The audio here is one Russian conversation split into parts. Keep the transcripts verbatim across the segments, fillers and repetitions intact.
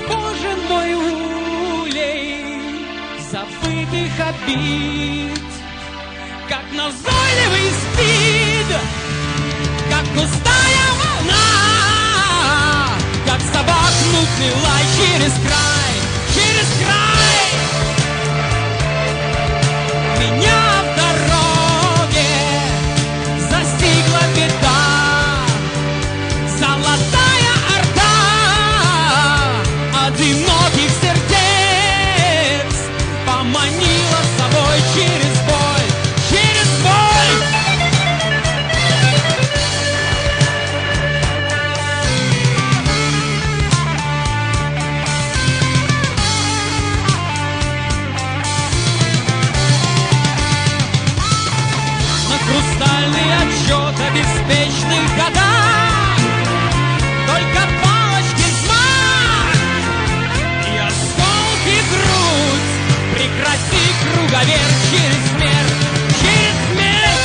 Боже мой, улей забытых обид, как назойливый спид, как густая волна, как собак мутный лай через край, через край. Меня в дороге застигла беда, золотая орда одиноких сердец поманила с собой через боль, через боль. На хрустальный отчет о беспечных годах только палочки взмах и осколки грудь. Прекрати круговерть через смерть, через смерть.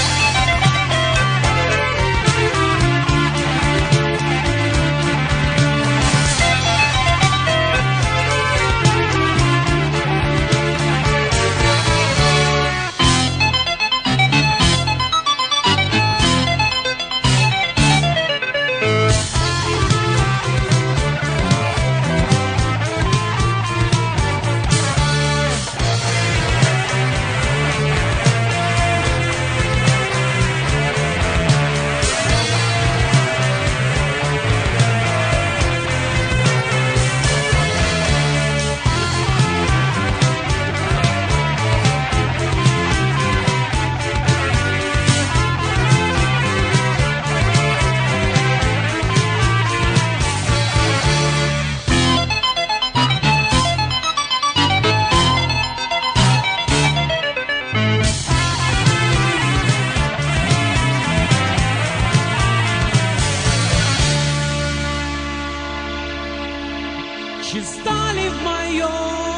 Чиста ли в моем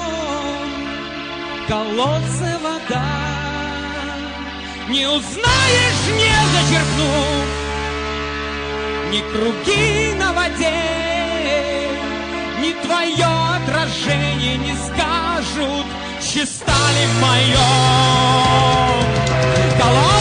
колодце вода? Не узнаешь, не зачерпнув, ни круги на воде, ни твое отражение не скажут, чиста ли в моем колодце